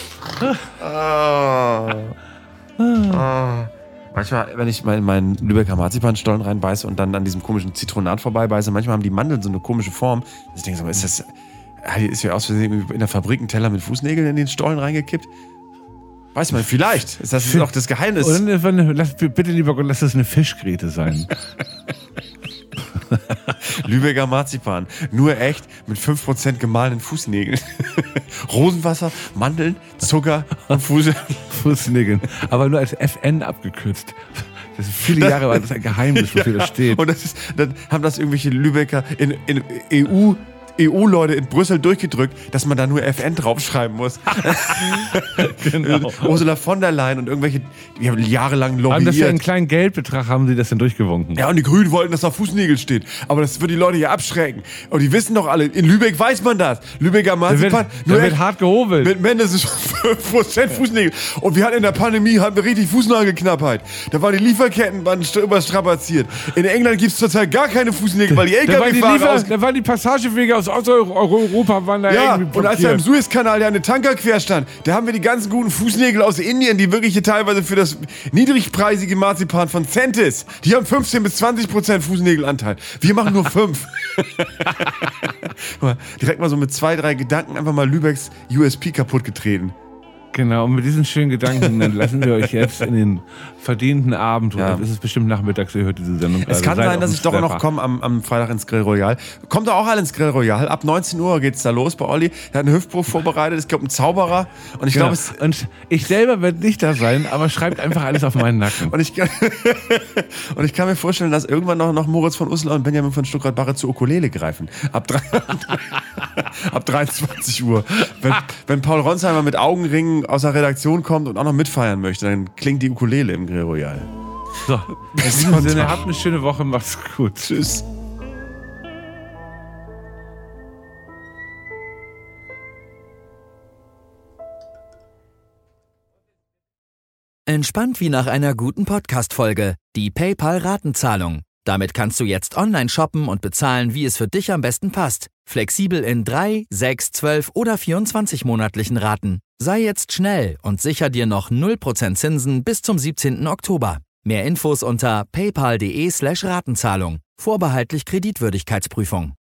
Manchmal, wenn ich mal in meinen Lübecker Marzipanstollen reinbeiße und dann an diesem komischen Zitronat vorbeibeiße, manchmal haben die Mandeln so eine komische Form. Ich denke so, ist das... Ist ja aus Versehen in der Fabrik ein Teller mit Fußnägeln in den Stollen reingekippt? Weiß man, vielleicht. Ist das auch das Geheimnis? Oder eine, lass, bitte lieber Gott, lass das eine Fischgräte sein. Lübecker Marzipan. Nur echt mit fünf Prozent gemahlenen Fußnägeln. Rosenwasser, Mandeln, Zucker und Fuß. Fußnägeln. Aber nur als F N abgekürzt. Das ist viele Jahre war das ein Geheimnis, wofür Ja, das steht. Und das ist, dann haben das irgendwelche Lübecker in, in E U E U-Leute in Brüssel durchgedrückt, dass man da nur F N draufschreiben muss. Genau. Ursula von der Leyen und irgendwelche, die haben jahrelang Haben das für lobbyiert. einen kleinen Geldbetrag haben sie das dann durchgewunken. Ja, und die Grünen wollten, dass da Fußnägel steht. Aber das wird die Leute hier abschrecken. Und die wissen doch alle, in Lübeck weiß man das. Lübecker Da Marzipan, wird, da nur wird echt hart gehobelt. mit mindestens fünf Prozent Fußnägel. Und wir hatten in der Pandemie hatten wir richtig Fußnagelknappheit. Da waren die Lieferketten waren st- überstrapaziert. In England gibt es zurzeit gar keine Fußnägel, weil die Da waren die, L K W-Fahrer Liefer, aus... da waren die Passagewege aus Osteuropa waren da Ja, irgendwie und als da im blockiert. Suezkanal ja eine Tanker quer stand, da haben wir die ganzen guten Fußnägel aus Indien, die wirklich hier teilweise für das niedrigpreisige Marzipan von Centis, die haben fünfzehn bis zwanzig Prozent Fußnägelanteil. Wir machen nur fünf. Direkt mal so mit zwei, drei Gedanken einfach mal Lübecks U S P kaputt getreten. Genau, und mit diesen schönen Gedanken dann lassen wir euch jetzt in den verdienten Abend. Ja. Und es ist bestimmt nachmittags, ihr hört diese Sendung Es gerade. kann Seid sein, auf dass dem ich doch Schlepper. noch komme am, am Freitag ins Grill Royal. Kommt da auch alle ins Grill Royal. Ab neunzehn Uhr geht's da los bei Olli. Der hat einen Hüftbruch vorbereitet. Es gibt einen Zauberer. Und ich Genau. glaube, es... Und ich selber werde nicht da sein, aber schreibt einfach alles auf meinen Nacken. Und ich, kann, und ich kann mir vorstellen, dass irgendwann noch, noch Moritz von Uslar und Benjamin von Stuttgart-Barre zur Ukulele greifen. Ab, drei, ab dreiundzwanzig Uhr. Wenn, wenn Paul Ronsheimer mit Augenringen aus der Redaktion kommt und auch noch mitfeiern möchte, dann klingt die Ukulele im Grill Royal. So, in diesem Sinne, habt eine schöne Woche, macht's gut. Tschüss. Entspannt wie nach einer guten Podcast-Folge. Die PayPal-Ratenzahlung. Damit kannst du jetzt online shoppen und bezahlen, wie es für dich am besten passt. Flexibel in drei, sechs, zwölf oder vierundzwanzig monatlichen Raten. Sei jetzt schnell und sicher dir noch null Prozent Zinsen bis zum siebzehnten Oktober. Mehr Infos unter paypal.de slash Ratenzahlung. Vorbehaltlich Kreditwürdigkeitsprüfung.